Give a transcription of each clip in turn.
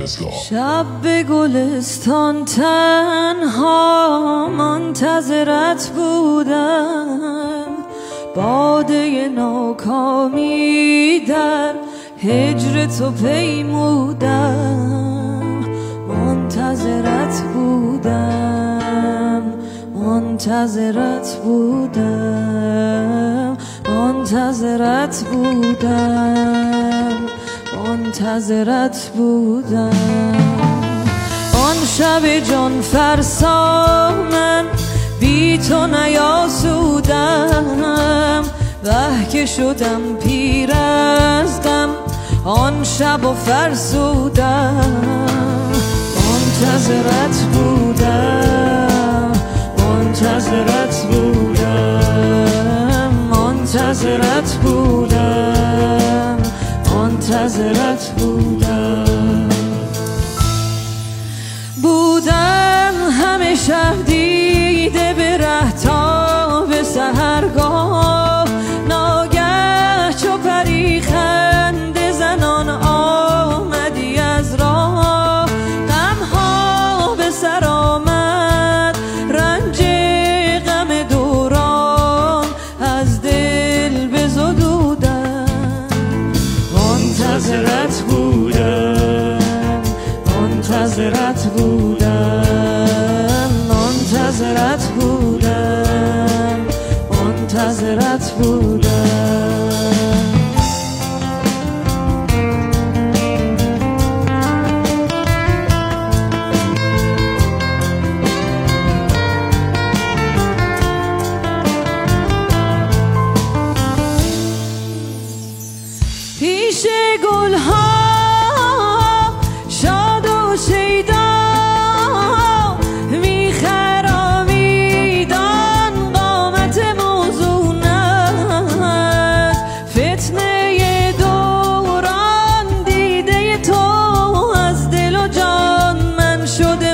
شب به گلستان تنها منتظرت بودم، باده ناکامی در هجر تو پیمودم. منتظرت بودم، منتظرت بودم، منتظرت بودم، منتظرت بودم. آن شب جان فرسا من بی تو نیاسودم، وه که شدم پیر از غم آن شب و فرسودم. منتظرت بودم، منتظرت بودم، منتظرت بودم، منتظرت بودم. بودم همه شب دیده به ره تا به سحرگاه، ناگه چو پری خنده زنان آمدی از راه. غمها به سر آمد رنج غم دوران از دل بزدودم. منتظرت بودم، منتظرت بودم، منتظرت بودم، منتظرت بودم. پیش گلها شاد و شیدا میخرامیدان قامت موزونت. فتنه دوران دیده تو از دل و جان من شده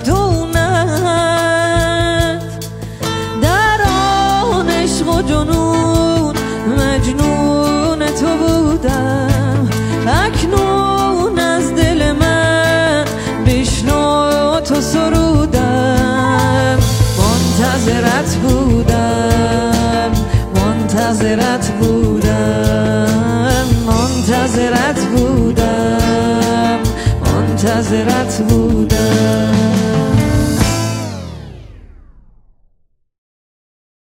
مفتونت. در آن عشق و جنون مجنون تو بودم، اکنون از دل من بشنو تو سرودم. منتظرت بودم، منتظرت بودم، منتظرت بودم، منتظرت بودم.